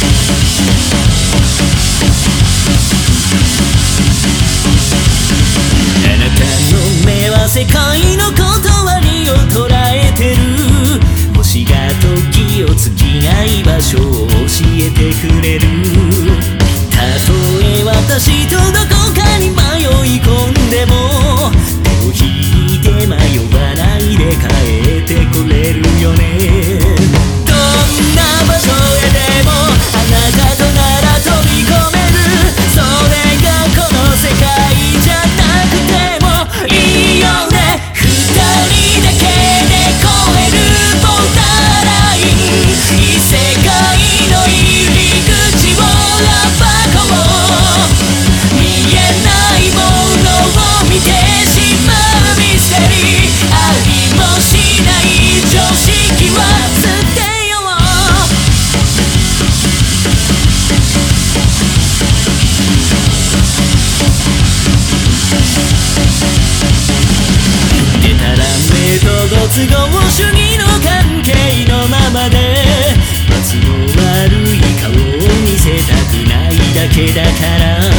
世界の断りを捉えてる。星が時を月が居場所を教えてくれる。たとえ私とどこかに迷い込んでも手を引いて迷わないで帰ってこれるよね。どんな場所へでもあなたとなら飛び込める。それがこの世界じゃなくてもいいよね。二人だけで越えるボーダーライン。異世界の入り口を暴こう。見えないものを見てしまうミステリー。ありもしない常識は捨てよう。でたらめとご都合主義の関係のままで罰の悪い顔を見せたくないだけだから。